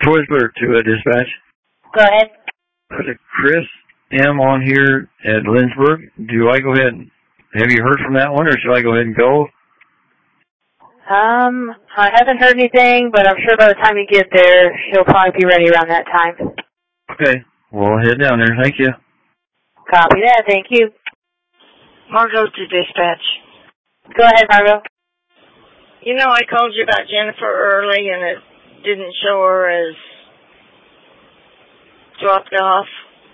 Twizzler to a dispatch. Go ahead. There's a Chris M on here at Lynchburg. Do I go ahead and have you heard from that one, or should I go ahead and go? I haven't heard anything, but I'm sure by the time you get there, she'll probably be ready around that time. Okay. Well, head down there. Thank you. Copy that. Thank you. Margot to dispatch. Go ahead, Margot. You know, I called you about Jennifer early, and it didn't show her as dropped off.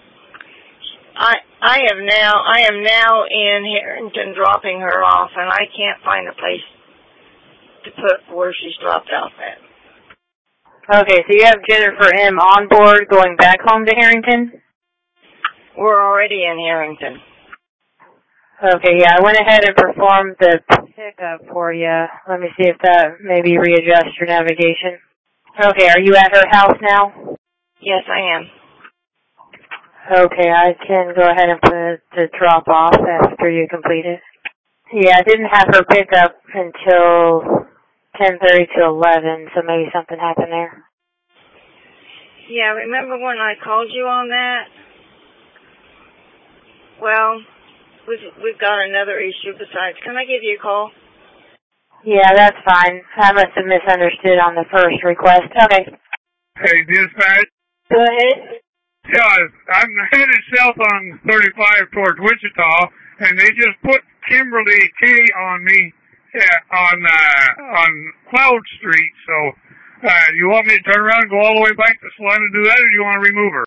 I am now in Harrington dropping her off, and I can't find a place to put where she's dropped off at. Okay, so you have Jennifer M. on board going back home to Harrington? We're already in Harrington. Okay, yeah, I went ahead and performed the pickup for you. Let me see if that maybe readjusts your navigation. Okay, are you at her house now? Yes, I am. Okay, I can go ahead and put the drop off after you complete it. Yeah, I didn't have her pick up until 10:30 to 11, so maybe something happened there. Yeah, remember when I called you on that? Well, we've got another issue besides. Can I give you a call? Yeah, that's fine. I must have misunderstood on the first request. Okay. Hey, dispatch. Go ahead. Yeah, I'm headed south on 35 towards Wichita, and they just put Kimberly K on me on Cloud Street. So, you want me to turn around and go all the way back to Salina and do that, or do you want to remove her?